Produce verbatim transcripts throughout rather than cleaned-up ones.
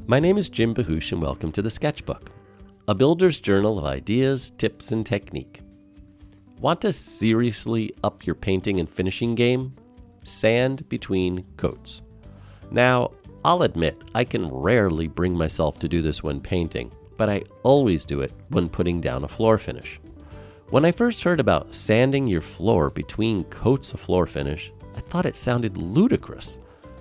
My name is Jim Bahush and welcome to The Sketchbook, a builder's journal of ideas, tips, and technique. Want to seriously up your painting and finishing game? Sand between coats. Now, I'll admit I can rarely bring myself to do this when painting, but I always do it when putting down a floor finish. When I first heard about sanding your floor between coats of floor finish, I thought it sounded ludicrous.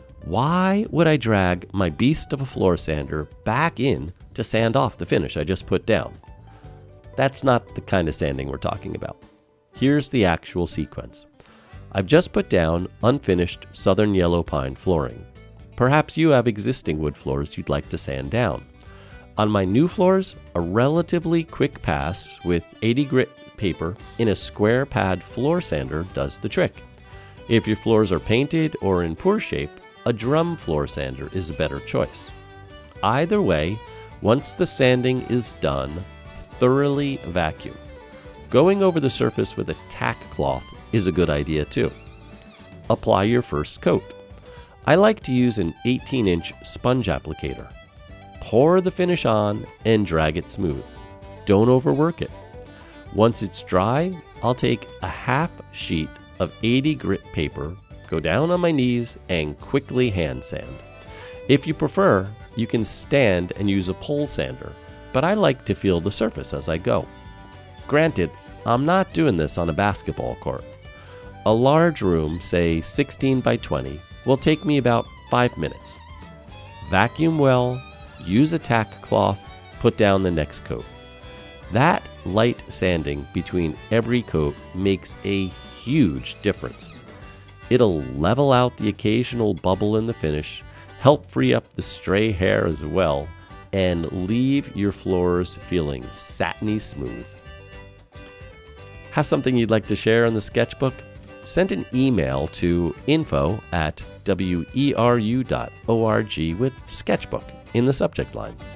Why would I drag my beast of a floor sander back in to sand off the finish I just put down? That's not the kind of sanding we're talking about. Here's the actual sequence. I've just put down unfinished southern yellow pine flooring. Perhaps you have existing wood floors you'd like to sand down. On my new floors, a relatively quick pass with eighty grit paper in a square pad floor sander does the trick. If your floors are painted or in poor shape, a drum floor sander is a better choice. Either way, once the sanding is done, thoroughly vacuum. Going over the surface with a tack cloth is a good idea too. Apply your first coat. I like to use an eighteen inch sponge applicator. Pour the finish on and drag it smooth. Don't overwork it. Once it's dry, I'll take a half sheet of eighty grit paper, go down on my knees, and quickly hand sand. If you prefer, you can stand and use a pole sander, but I like to feel the surface as I go. Granted, I'm not doing this on a basketball court. A large room, say sixteen by twenty, will take me about five minutes. Vacuum well, use a tack cloth, put down the next coat. That light sanding between every coat makes a huge difference. It'll level out the occasional bubble in the finish, help free up the stray hair as well, and leave your floors feeling satiny smooth. Have something you'd like to share on the sketchbook? Send an email to info at weru dot org with sketchbook in the subject line.